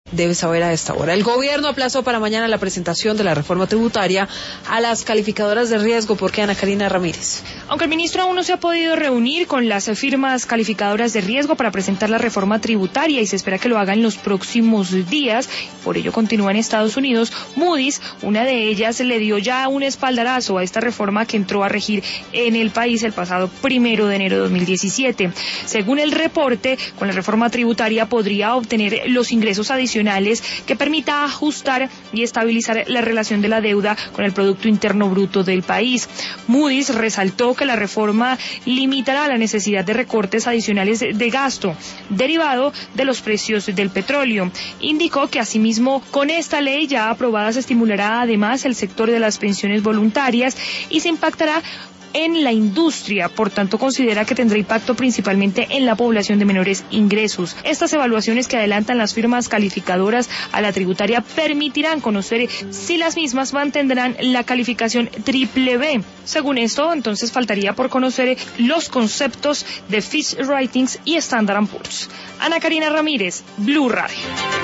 debe saber a esta hora. El gobierno aplazó para mañana la presentación de la reforma tributaria a las calificadoras de riesgo. ¿Por qué, Ana Karina Ramírez? Aunque el ministro aún no se ha podido reunir con las firmas calificadoras de riesgo para presentar la reforma tributaria y se espera que lo haga en los próximos días, por ello continúa en Estados Unidos. Moody's, una de ellas, le dio ya un espaldarazo a esta reforma que entró a regir en el país el pasado 1 de enero de 2017. Según el reporte, con la reforma tributaria podría obtener los ingresos adicionales que permita ajustar y estabilizar la relación de la deuda con el Producto Interno Bruto del país. Moody's resaltó que la reforma limitará la necesidad de recortes adicionales de gasto derivado de los precios del petróleo. Indicó que asimismo con esta ley ya aprobada se estimulará además el sector de las pensiones voluntarias y se impactará en la industria, por tanto considera que tendrá impacto principalmente en la población de menores ingresos. Estas evaluaciones que adelantan las firmas calificadoras a la tributaria permitirán conocer si las mismas mantendrán la calificación BBB. Según esto, entonces faltaría por conocer los conceptos de Fitch Ratings y Standard & Poor's. Ana Karina Ramírez, Blue Radio.